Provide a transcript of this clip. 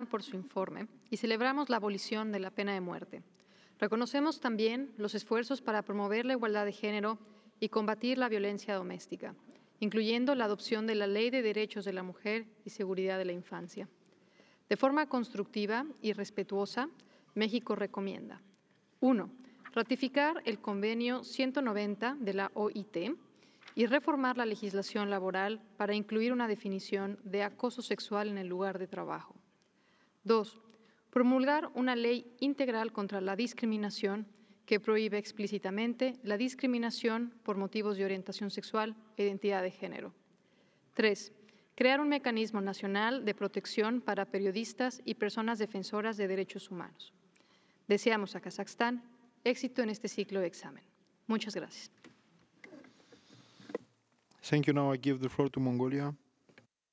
por su informe y celebramos la abolición de la pena de muerte. Reconocemos también los esfuerzos para promover la igualdad de género y combatir la violencia doméstica, incluyendo la adopción de la Ley de Derechos de la Mujer y Seguridad de la Infancia. De forma constructiva y respetuosa, México recomienda: 1. Ratificar el Convenio 190 de la OIT y reformar la legislación laboral para incluir una definición de acoso sexual en el lugar de trabajo. 2. Promulgar una ley integral contra la discriminación que prohíbe explícitamente la discriminación por motivos de orientación sexual e identidad de género. 3. Crear un mecanismo nacional de protección para periodistas y personas defensoras de derechos humanos. Deseamos a Kazajstán éxito en este ciclo de examen. Muchas gracias. Thank you. Now I give the floor to Mongolia.